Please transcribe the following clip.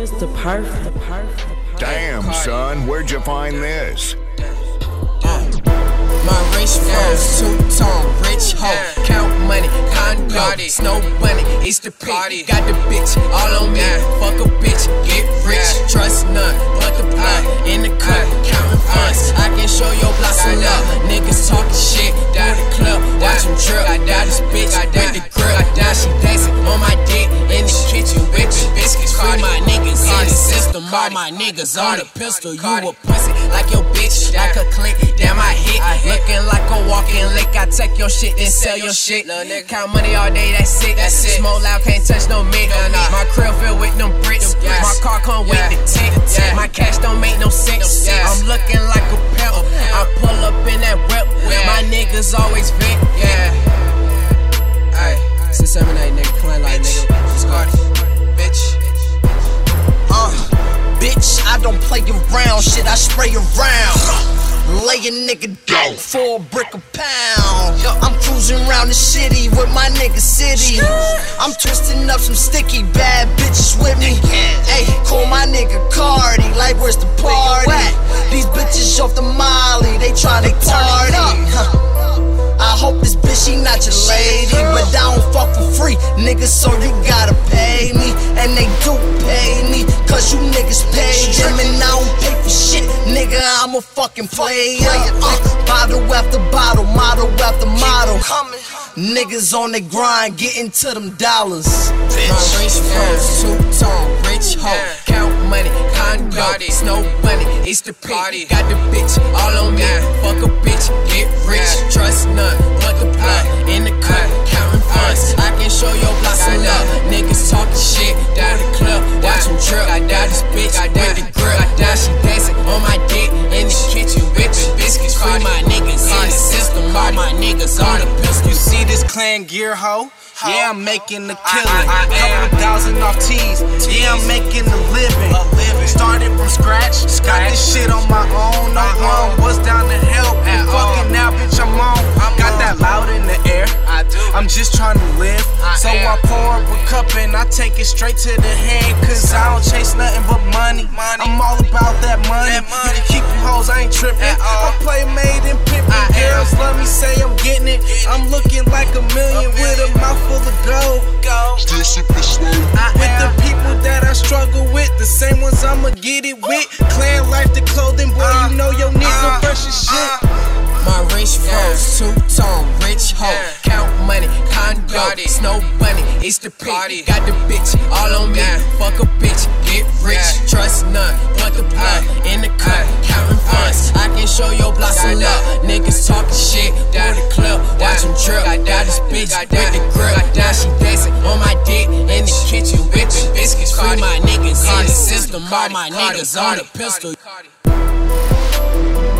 is the perfect. Damn, son, where'd you find this? My rich froze, two-tone, rich hoe, count money, condo, snow bunny, Easter pig, got the bitch all on me, fuck a bitch, get rich, trust none, but the plug in the cut, counting funds, I can show your block some love, niggas talking shit, down the club, watch them drip, got this bitch, with the grill, now she dancing on my dick, in the kitchen, whipping biscuits, free my niggas in the system, all my niggas on the pistol, you a pussy, like your bitch, like a click, damn I hit, looking like a walking lick. I take your shit and sell your shit. Count money all day, that's it. Smoke loud, can't touch no mic. My crib filled with them bricks. My car come with the tick. My cash don't make no sense. I'm looking like a pimp. I pull up in that whip. My niggas always vent. Ay, 678 nigga, clan like nigga. Bitch. Bitch, I don't play around. Shit, I spray around. Lay a nigga down for a brick a pound. I'm cruising around the city with my nigga City. I'm twisting up some sticky bad bitches with me. Hey, call my nigga Cardi, like where's the party? These bitches off the Molly, they tryna party. I hope this bitch, she not your lady, but I don't fuck for free, nigga, so you gotta pay me. And they do pay me, cause you niggas pay them, and I don't pay for shit, nigga, I'm a fucking player. Bottle after bottle, model after model. Niggas on the grind, getting to them dollars. My rich froze, two-tone, rich hoe, count money, condo, snow bunny, Easter pig, got the bitch all on me, fuck a bitch, get rich, trust none, but the plug in the cut, counting funds, I can show your block some love, niggas talking shit, down the club, watch them drip, got this bitch with the grill, now she dancing on my dick, in the kitchen, whipping biscuits, free my niggas in the system, all my niggas on the pistol. You see this clan gear, hoe? Yeah, I'm making a killing. Couple thousand off tees. Yeah, I'm making a living. Started from scratch. Got this shit on my own. No one was down to help. And fucking now, bitch, I'm on. Got that loud in the air. I'm just trying to live. So I pour up a cup and I take it straight to the head. Cause I don't chase nothing but money. I'm all about that money. You can keep them hoes, I ain't tripping. I play made and pimpin'. Girls love me, say I'm getting it. I'm looking like a million with a mouth full of gold. Still super slow. With the people that I struggle with, the same ones I'ma get it with. Clan life, the clothing, boy, you know your nigga fresh as shit. My rich froze, two-tone, rich hoe, count money, condo, snow bunny, Easter pig, got the bitch all on me, fuck a bitch, get rich, trust none, but the plug in the cut, counting funds, I can show your block some love, niggas talking shit, down the club, watch them drip, got this bitch with the grill, now she dancing on my dick, in the kitchen, whipping biscuits, free my niggas in the system, all my niggas on the pistol.